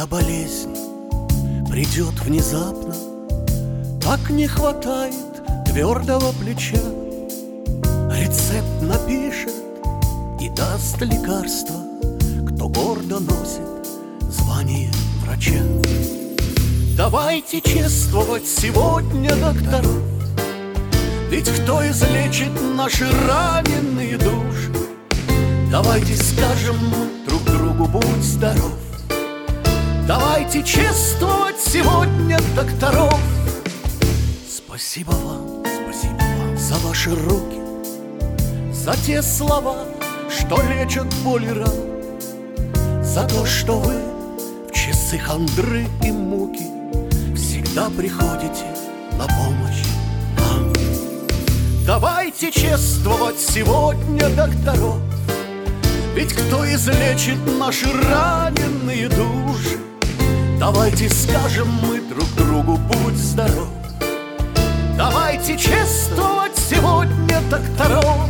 Когда болезнь придет внезапно, так не хватает твердого плеча. Рецепт напишет и даст лекарство, кто гордо носит звание врача. Давайте чествовать сегодня докторов, ведь кто излечит наши раненые души? Давайте скажем друг другу: будь здоров. Давайте чествовать сегодня докторов. Спасибо вам за ваши руки, за те слова, что лечат боль и ран, за то, что вы в часы хандры и муки всегда приходите на помощь нам. Давайте чествовать сегодня докторов, ведь кто излечит наши раненые души? Давайте скажем мы друг другу: будь здоров. Давайте чествовать сегодня докторов.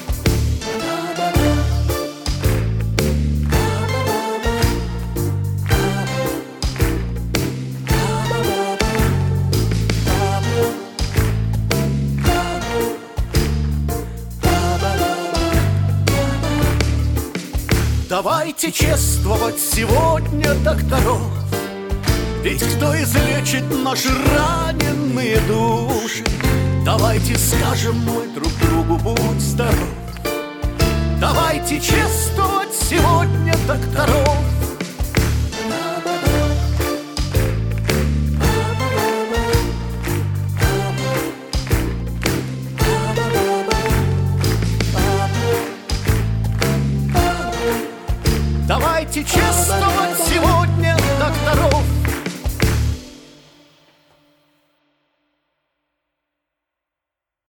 Давайте чествовать сегодня докторов, ведь кто излечит наши раненые души? Давайте скажем мы друг другу: будь здоров. Давайте чествовать сегодня докторов.